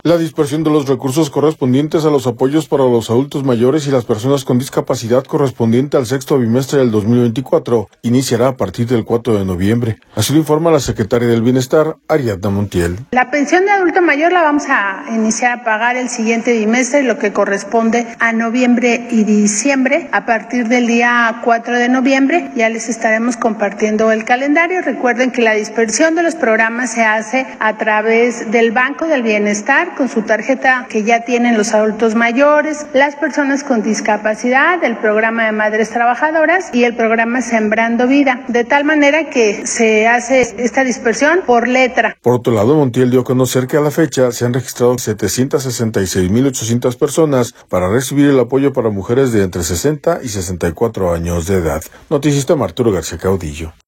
La dispersión de los recursos correspondientes a los apoyos para los adultos mayores y las personas con discapacidad correspondiente al sexto bimestre del 2024 iniciará a partir del 4 de noviembre. Así lo informa la secretaria del Bienestar, Ariadna Montiel. La pensión de adulto mayor la vamos a iniciar a pagar el siguiente bimestre, lo que corresponde a noviembre y diciembre. A partir del día 4 de noviembre ya les estaremos compartiendo el calendario. Recuerden que la dispersión de los programas se hace a través del Banco del Bienestar, con su tarjeta que ya tienen los adultos mayores, las personas con discapacidad, el programa de madres trabajadoras y el programa Sembrando Vida, de tal manera que se hace esta dispersión por letra. Por otro lado, Montiel dio a conocer que a la fecha se han registrado 766,800 personas para recibir el apoyo para mujeres de entre 60 y 64 años de edad. Noticista Arturo García Caudillo.